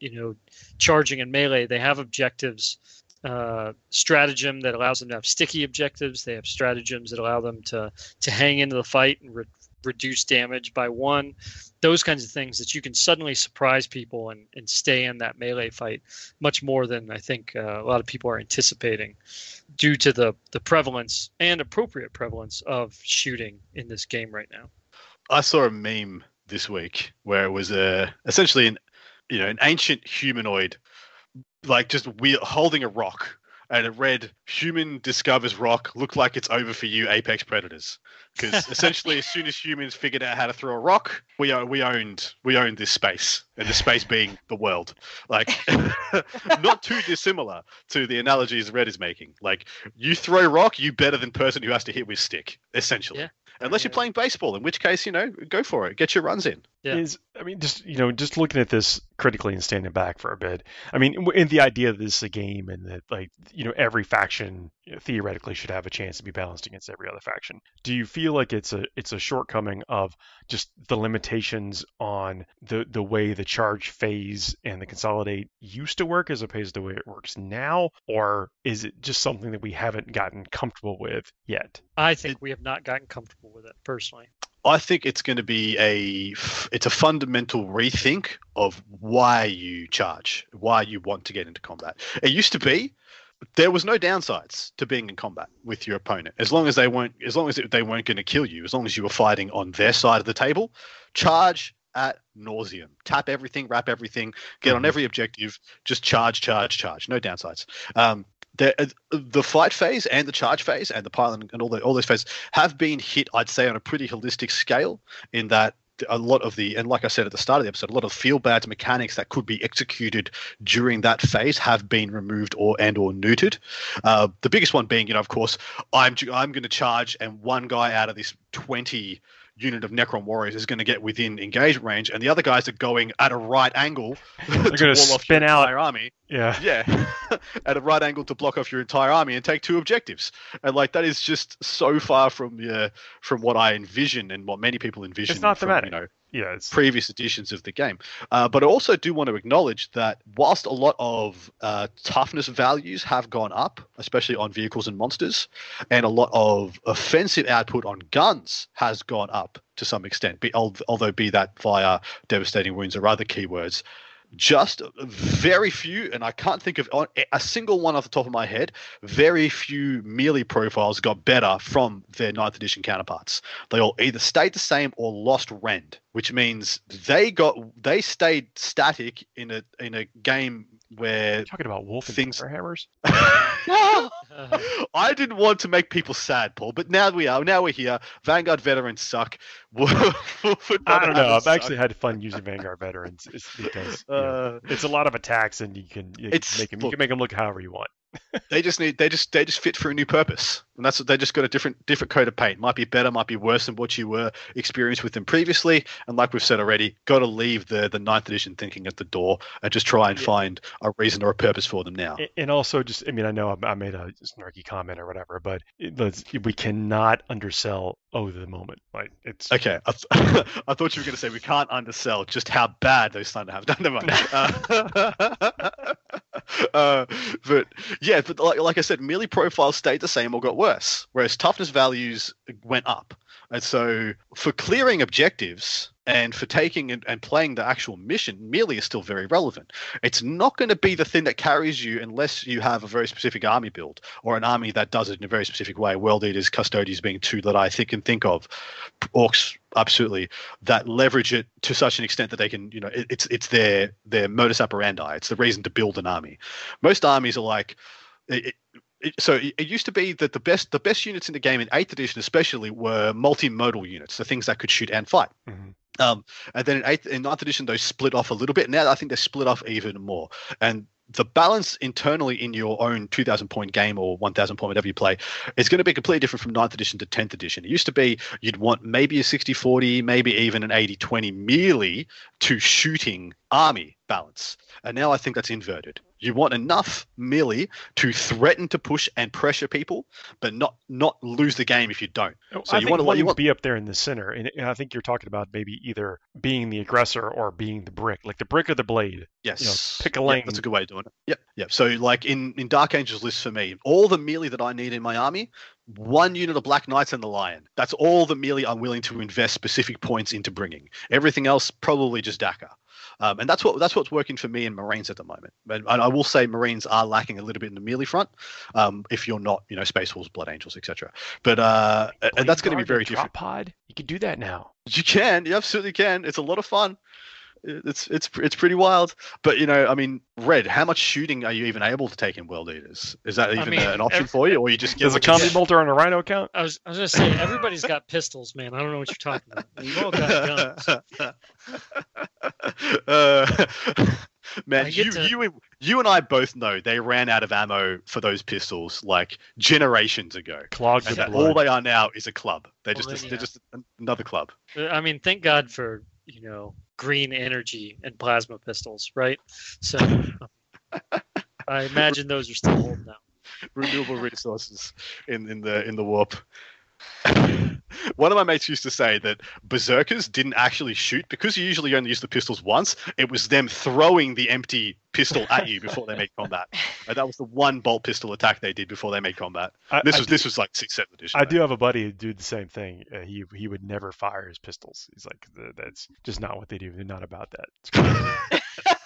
D: you know, charging and melee. They have objectives, uh, stratagem that allows them to have sticky objectives. They have stratagems that allow them to to hang into the fight and re- reduce damage by one. Those kinds of things that you can suddenly surprise people and, and stay in that melee fight much more than I think uh, a lot of people are anticipating, due to the the prevalence and appropriate prevalence of shooting in this game right now.
C: I saw a meme this week where it was a essentially an you know an ancient humanoid, like just we holding a rock, and it read, "Human discovers rock, look like it's over for you, apex predators." Because essentially, as soon as humans figured out how to throw a rock, we we owned we owned this space, and the space being the world. Like, not too dissimilar to the analogies Red is making. Like, you throw rock, you better than person who has to hit with stick, essentially.
D: Yeah.
C: Unless you're playing baseball, in which case, you know, go for it, get your runs in.
D: Yeah.
A: Is I mean, just you know, just looking at this critically and standing back for a bit. I mean, in the idea that this is a game and that, like, you know, every faction theoretically should have a chance to be balanced against every other faction. Do you feel like it's a it's a shortcoming of just the limitations on the the way the charge phase and the consolidate used to work as opposed to the way it works now, or is it just something that we haven't gotten comfortable with yet?
D: I think we have not gotten comfortable with it personally.
C: I think it's going to be a it's a fundamental rethink of why you charge, why you want to get into combat. It used to be there was no downsides to being in combat with your opponent, as long as they weren't as long as they weren't going to kill you, as long as you were fighting on their side of the table. Charge at nauseum, tap everything, wrap everything, get on every objective, just charge, charge, charge. No downsides. Um, The, the fight phase and the charge phase and the pilot and all the all those phases have been hit, I'd say, on a pretty holistic scale, in that a lot of the, and like I said at the start of the episode, a lot of feel bad mechanics that could be executed during that phase have been removed or and or neutered. Uh, the biggest one being, you know, of course, I'm I'm going to charge, and one guy out of this twenty unit of Necron warriors is going to get within engagement range, and the other guys are going at a right angle
A: They're
C: to
A: going to
C: wall off
A: spin
C: your
A: out.
C: entire army.
A: Yeah.
C: Yeah, at a right angle to block off your entire army and take two objectives. And like that is just so far from uh, from what I envision and what many people envision.
A: It's not
C: from,
A: thematic.
C: You know,
A: Yeah, it's
C: previous editions of the game. Uh, but I also do want to acknowledge that whilst a lot of uh, toughness values have gone up, especially on vehicles and monsters, and a lot of offensive output on guns has gone up to some extent, be, although be that via devastating wounds or other keywords, just very few, and I can't think of a single one off the top of my head, very few melee profiles got better from their ninth edition counterparts. They all either stayed the same or lost rend, which means they got they stayed static in a in a game where
A: talking about wolf and
C: things
A: hammers.
C: I didn't want to make people sad, Paul, but now we are. Now we're here. Vanguard veterans suck.
A: I don't know. I've suck. actually had fun using Vanguard veterans. It's because uh, know, it's a lot of attacks, and you can, you can make them. You can make them look however you want.
C: they just need. They just. They just fit for a new purpose, and that's what they just got a different different coat of paint. Might be better, might be worse than what you were experienced with them previously. And like we've said already, got to leave the the ninth edition thinking at the door and just try and yeah. find a reason or a purpose for them now.
A: And also, just I mean, I know I made a snarky comment or whatever, but it, we cannot undersell oh the moment. Like it's
C: okay. I, th- I thought you were going to say we can't undersell just how bad those Thunder have done. Never mind. Uh, uh, but yeah, but like, like I said, melee profiles stayed the same or got worse, whereas toughness values went up. And so for clearing objectives and for taking and, and playing the actual mission, melee is still very relevant. It's not going to be the thing that carries you unless you have a very specific army build or an army that does it in a very specific way. World Eaters, Custodians being two that I think can think of. Orcs, absolutely, that leverage it to such an extent that they can, you know, it, it's it's their their modus operandi. It's the reason to build an army. Most armies are like... It, It, so it used to be that the best the best units in the game in eighth edition especially were multimodal units, the things that could shoot and fight.
A: Mm-hmm.
C: Um, and then in eighth in ninth edition those split off a little bit. Now I think they're split off even more. And the balance internally in your own two thousand point game or one thousand point whatever you play is going to be completely different from ninth edition to tenth edition. It used to be you'd want maybe a sixty forty, maybe even an eighty twenty melee to shooting army balance. And now I think that's inverted. You want enough melee to threaten to push and pressure people, but not not lose the game if you don't.
A: So
C: I
A: you
C: think
A: want to
C: wanting
A: you
C: to
A: want to be up there in the center, and, and I think you're talking about maybe either being the aggressor or being the brick, like the brick or the blade.
C: Yes.
A: You know, pick a
C: Yeah,
A: lane.
C: that's a good way of doing it. Yep. Yep. So like in, in Dark Angels list for me, all the melee that I need in my army, one unit of Black Knights and the Lion. That's all the melee I'm willing to invest specific points into bringing. Everything else, probably just D A C A. Um, and that's what that's what's working for me in Marines at the moment. And, and I will say Marines are lacking a little bit in the melee front. Um, if you're not, you know, Space Wolves, Blood Angels, et cetera. But uh, and that's going to be very different.
A: Drop pod. You can do that now.
C: You can, you absolutely can. It's a lot of fun. It's it's it's pretty wild. But you know, I mean, Red, how much shooting are you even able to take in World Eaters? Is that even
D: mean,
C: an option
D: every,
C: for you, or you just get
A: Does a
C: what you
A: combi
C: get?
A: bolter on a Rhino count?
D: I was I was gonna say everybody's got pistols, man. I don't know what you're talking about. We've all got guns.
C: uh, man,
D: I get
C: you
D: to-
C: you and- you and I both know they ran out of ammo for those pistols like generations ago.
A: Clogged
C: And
A: with
C: that all
A: blood.
C: they are now is a club. They're
D: Well,
C: just
D: then,
C: they're
D: yeah.
C: just another club.
D: I mean, thank God for, you know, green energy and plasma pistols, right? So I imagine those are still holding out.
C: Renewable resources in, in the in the warp. One of my mates used to say that berserkers didn't actually shoot because you usually only use the pistols once. It was them throwing the empty pistol at you before they made combat. And that was the one bolt pistol attack they did before they made combat.
A: I,
C: This
A: I
C: was
A: do,
C: this was like sixth, seventh edition.
A: I
C: though.
A: do have a buddy who did the same thing. Uh, he he would never fire his pistols. He's like, "Th- that's just not what they do. They're not about that. It's great."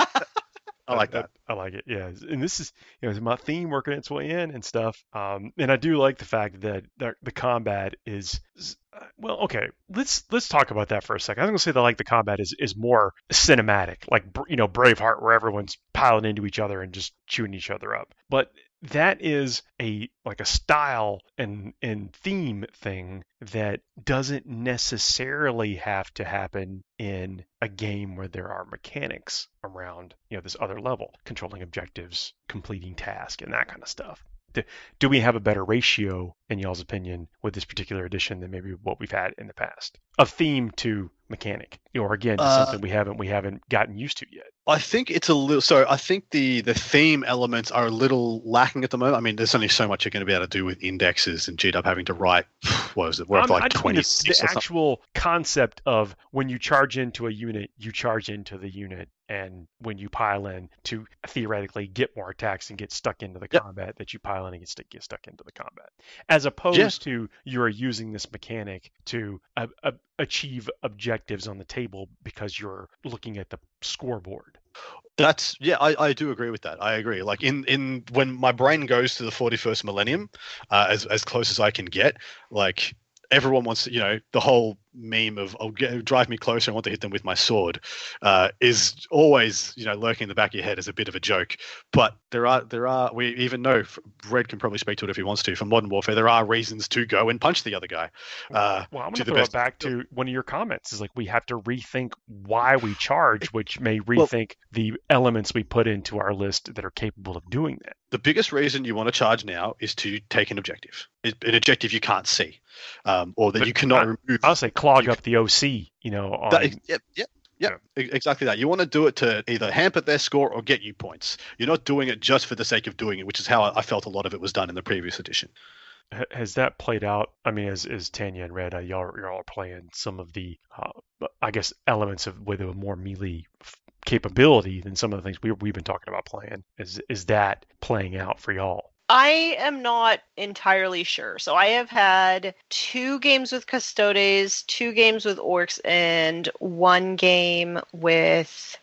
C: I like that.
A: I, like it. Yeah, and this is you know it's my theme working its way in and stuff. Um, and I do like the fact that the, the combat is well. Okay, let's let's talk about that for a second. I was gonna say that like the combat is is more cinematic, like you know Braveheart, where everyone's piling into each other and just chewing each other up. But that is a like a style and and theme thing that doesn't necessarily have to happen in a game where there are mechanics around you know this other level, controlling objectives, completing tasks, and that kind of stuff. Do, do we have a better ratio, in y'all's opinion, with this particular edition than maybe what we've had in the past of theme to mechanic, or again
C: Uh,
A: something we haven't we haven't gotten used to yet?
C: I think it's a little. So I think the the theme elements are a little lacking at the moment. I mean, there's only so much you're going to be able to do with indexes and G W having to write. What was it? We're up
A: Um,
C: to
A: I
C: like
A: just mean
C: twenty.
A: the, the actual concept of when you charge into a unit, you charge into the unit, and when you pile in to theoretically get more attacks and get stuck into the
C: Yep.
A: combat, that you pile in and get stuck, get stuck into the combat, as opposed
C: Yeah.
A: to you are using this mechanic to uh, uh, achieve objectives on the table because you're looking at the scoreboard.
C: That's yeah, I, I do agree with that. I agree. Like in, in when my brain goes to the forty-first millennium, uh, as as close as I can get, like everyone wants to, you know, the whole meme of oh, get, drive me closer, I want to hit them with my sword, uh, is always, you know, lurking in the back of your head as a bit of a joke. But there are there are we even know Red can probably speak to it if he wants to. For Modern Warfare, there are reasons to go and punch the other guy. Uh,
A: Well, I'm going
C: to
A: to
C: the
A: throw
C: best
A: it back to one of your comments. Is like we have to rethink why we charge, which may rethink the elements we put into our list that are capable of doing that.
C: The biggest reason you want to charge now is to take an objective, an objective you can't see, um, or that
A: But
C: you cannot
A: I-
C: remove.
A: I'll say clog up the O C, you know, on
C: That, yep, yep, yep, e- exactly that. You want to do it to either hamper their score or get you points. You're not doing it just for the sake of doing it, which is how I I felt a lot of it was done in the previous edition.
A: Ha- has that played out? I mean, as, as Tanya and Red, uh, y'all, y'all are playing some of the, uh, I guess, elements of with a more melee f- capability than some of the things we, we've been talking about playing. Is is that playing out for y'all?
E: I am not entirely sure. So I have had two games with Custodes, two games with Orcs, and one game with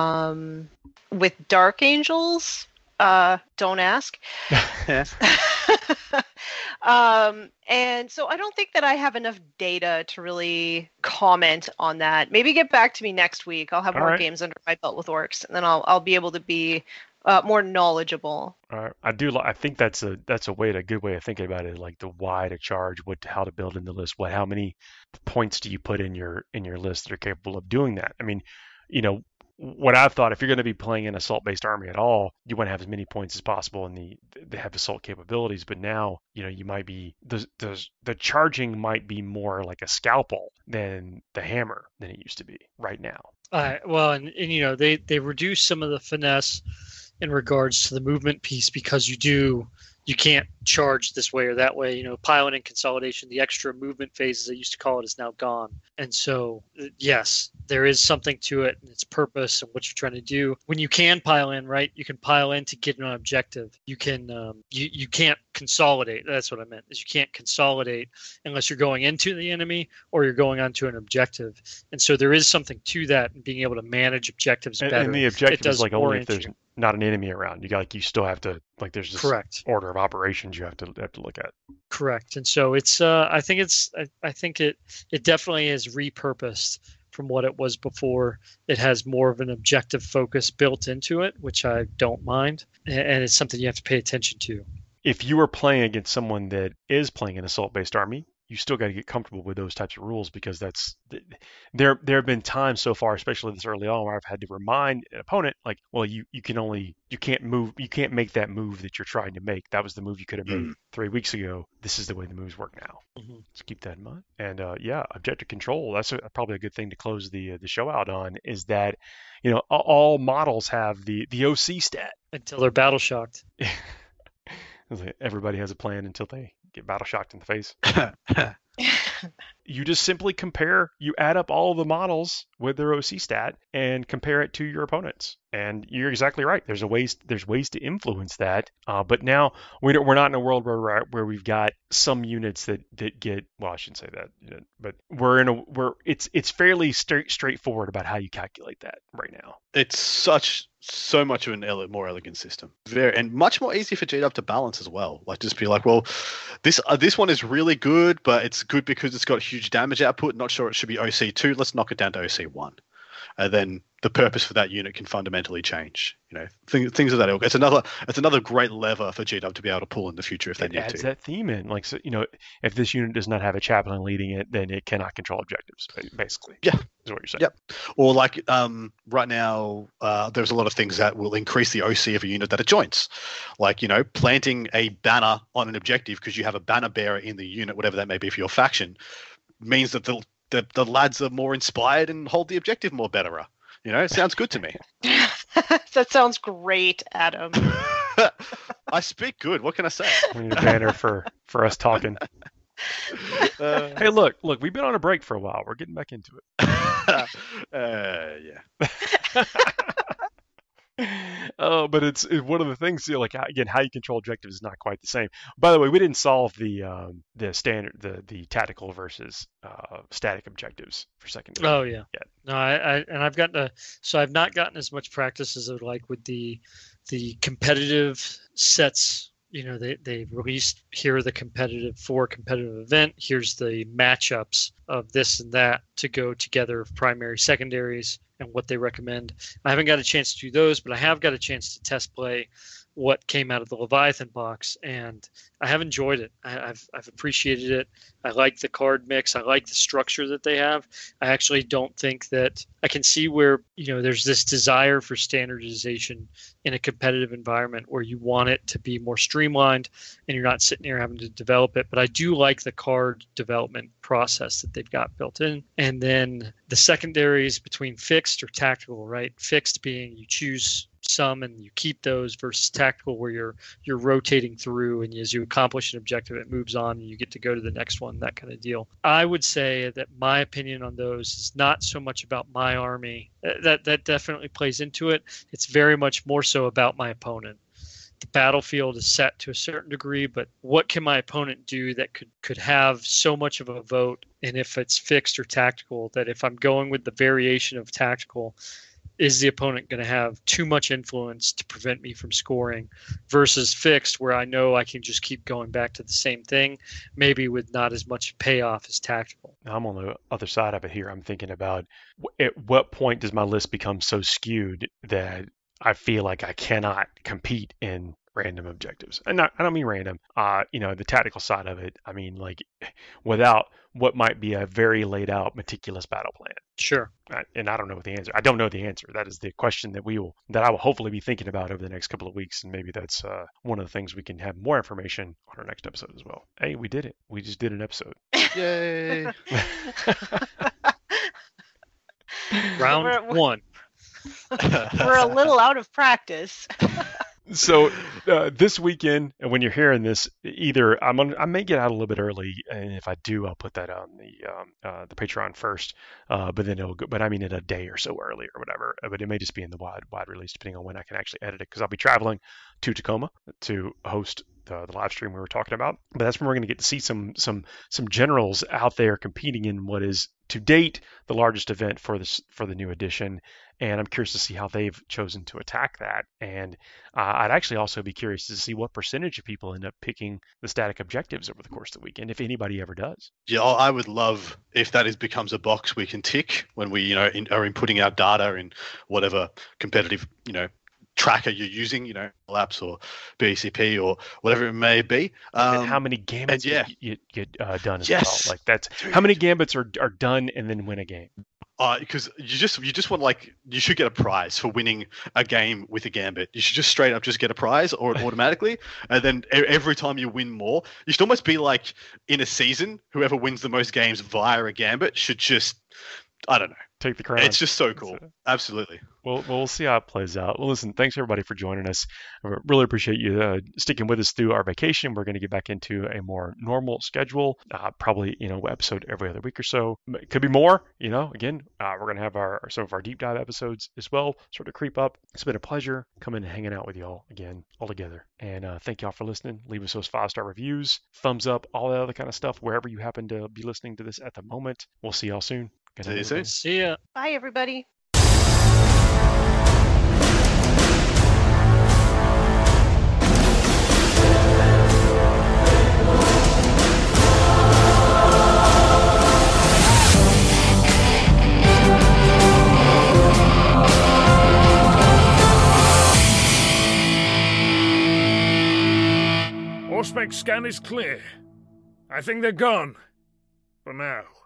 E: um with Dark Angels. Uh, don't ask. um, and so I don't think that I have enough data to really comment on that. Maybe get back to me next week. I'll have
A: All
E: more
A: right.
E: games under my belt with Orcs, and then I'll I'll be able to be uh, more knowledgeable.
A: Uh, I do. li- I think that's a that's a way to, a good way of thinking about it. Like the why to charge, what how to build in the list, what how many points do you put in your in your list that are capable of doing that? I mean, you know, what I've thought, if you're going to be playing an assault-based army at all, you want to have as many points as possible in the they have assault capabilities. But now, you know, you might be the the the charging might be more like a scalpel than the hammer than it used to be right now.
D: Uh, well, and, and you know they they reduce some of the finesse in regards to the movement piece because you do you can't charge this way or that way. You know, piling and consolidation, the extra movement phase, as I used to call it, is now gone. And so, yes, there is something to it and its purpose and what you're trying to do. When you can pile in, right, you can pile in to get an objective. You can um, you you can't consolidate. That's what I meant. Is you can't consolidate unless you're going into the enemy or you're going onto an objective. And so there is something to that and being able to manage objectives
A: And,
D: better.
A: and the objective
D: It does
A: is like only if
D: orient
A: there's
D: you.
A: not an enemy around. You got like you still have to like there's this
D: Correct.
A: order of operations you have to have to look at.
D: Correct. And so it's uh I think it's I, I think it it definitely is repurposed from what it was before. It has more of an objective focus built into it, which I don't mind. A- And it's something you have to pay attention to.
A: If you are playing against someone that is playing an assault-based army, you still got to get comfortable with those types of rules because that's there. There have been times so far, especially this early on, where I've had to remind an opponent, like, well, you you can only you can't move, you can't make that move that you're trying to make. That was the move you could have made
C: Mm.
A: three weeks ago. This is the way the moves work now.
D: Mhm.
A: So keep that in mind. And uh, yeah, objective control. That's a, probably a good thing to close the uh, the show out on. Is that you know all, all models have the the O C stat.
D: Until they're battle shocked.
A: It's like everybody has a plan until they get battle shocked in the face. You just simply compare, you add up all of the models with their O C stat and compare it to your opponents. And you're exactly right. There's a ways, there's ways to influence that. Uh, but now we don't, we're not in a world where we're at, where we've got some units that, that get, well, I shouldn't say that, you know, but we're in a, we're, it's, it's fairly straight, straightforward about how you calculate that right now.
C: It's such so much of an ele- more elegant system, very and much more easy for G W to balance as well. Like just be like, well, this uh, this one is really good, but it's good because it's got huge damage output. Not sure it should be O C two. Let's knock it down to O C one, and then the purpose for that unit can fundamentally change. You know, things, things of that ilk. It's another it's another great lever for G W to be able to pull in the future if they
A: It
C: need
A: adds
C: to.
A: that theme in. Like, so, you know, if this unit does not have a chaplain leading it, then it cannot control objectives, basically.
C: Yeah.
A: Is what you're saying.
C: Yep. Or like um, right now, uh, there's a lot of things that will increase the O C of a unit that it joins. Like, you know, planting a banner on an objective because you have a banner bearer in the unit, whatever that may be for your faction, means that the the, the lads are more inspired and hold the objective more betterer. You know, it sounds good to me.
E: That sounds great, Adam.
C: I speak good. What can I say?
A: We need a banner for, for us talking.
C: Uh,
A: Hey, look, look, we've been on a break for a while. We're getting back into it.
C: uh, yeah.
A: Oh, but it's it, one of the things, you know, like, again, how you control objectives is not quite the same. By the way, we didn't solve the um, the standard, the the tactical versus uh, static objectives for secondary.
D: Oh yeah.
A: Yeah.
D: No, I, I and I've gotten to so I've not gotten as much practice as I would like with the the competitive sets. You know, they they released here are the competitive for competitive event. Here's the matchups of this and that to go together of primary secondaries and what they recommend. I haven't got a chance to do those, but I have got a chance to test play what came out of the Leviathan box, and I have enjoyed it. I, I've I've appreciated it. I like the card mix. I like the structure that they have. I actually don't think that I can see where, you know, there's this desire for standardization in a competitive environment where you want it to be more streamlined and you're not sitting here having to develop it. But I do like the card development process that they've got built in. And then the secondaries between fixed or tactical, right? Fixed being you choose some and you keep those versus tactical where you're you're rotating through, and as you accomplish an objective it moves on and you get to go to the next one, that kind of deal. I would say that my opinion on those is not so much about my army. That that definitely plays into it. It's very much more so about my opponent. The battlefield is set to a certain degree, but what can my opponent do that could could have so much of a vote? And if it's fixed or tactical, that if I'm going with the variation of tactical, is the opponent going to have too much influence to prevent me from scoring versus fixed where I know I can just keep going back to the same thing, maybe with not as much payoff as tactical.
A: I'm on the other side of it here. I'm thinking about at what point does my list become so skewed that I feel like I cannot compete in random objectives. And not, I don't mean random, uh, you know, the tactical side of it. I mean, like without what might be a very laid out, meticulous battle plan.
D: Sure.
A: And I don't know the answer. I don't know the answer. That is the question that we will, that I will hopefully be thinking about over the next couple of weeks. And maybe that's uh, one of the things we can have more information on our next episode as well. Hey, we did it. We just did an episode.
C: Yay.
D: Round
E: We're-
D: one.
E: We're a little out of practice.
A: So uh, this weekend, and when you're hearing this, either I'm on, I may get out a little bit early, and if I do, I'll put that on the um, uh, the Patreon first. Uh, but then it'll go. But I mean, in a day or so early or whatever. But it may just be in the wide wide release, depending on when I can actually edit it, because I'll be traveling to Tacoma to host the, the live stream we were talking about. But that's when we're going to get to see some some some generals out there competing in what is to date the largest event for this for the new edition. And I'm curious to see how they've chosen to attack that. And uh, I'd actually also be curious to see what percentage of people end up picking the static objectives over the course of the weekend, if anybody ever does.
C: Yeah, I would love if that is becomes a box we can tick when we, you know, in, are inputting our data in whatever competitive, you know, tracker you're using, you know, Laps or B C P or whatever it may be.
A: Um,
C: Um,
A: and how many gambits
C: yeah.
A: get, get uh, done as
C: Yes.
A: well? Like that's how many gambits are are done and then win a game.
C: because uh, you just you just want like you should get a prize for winning a game with a gambit. You should just straight up just get a prize or automatically, and then e- every time you win more, you should almost be like in a season. Whoever wins the most games via a gambit should just, I don't know.
A: Take the crown.
C: It's just so cool.
A: So-
C: Absolutely.
A: Well, we'll see how it plays out. Well, listen, thanks everybody for joining us. I really appreciate you uh, sticking with us through our vacation. We're going to get back into a more normal schedule, uh, probably, you know, episode every other week or so. It could be more, you know, again, uh, we're going to have our some of our deep dive episodes as well sort of creep up. It's been a pleasure coming and hanging out with y'all again all together. And uh, thank y'all for listening. Leave us those five-star reviews, thumbs up, all that other kind of stuff, wherever you happen to be listening to this at the moment. We'll see y'all soon. Good
C: See
A: night,
C: you soon.
A: everybody.
D: See ya.
E: Bye, everybody.
B: Auspex scan is clear. I think they're gone. For now.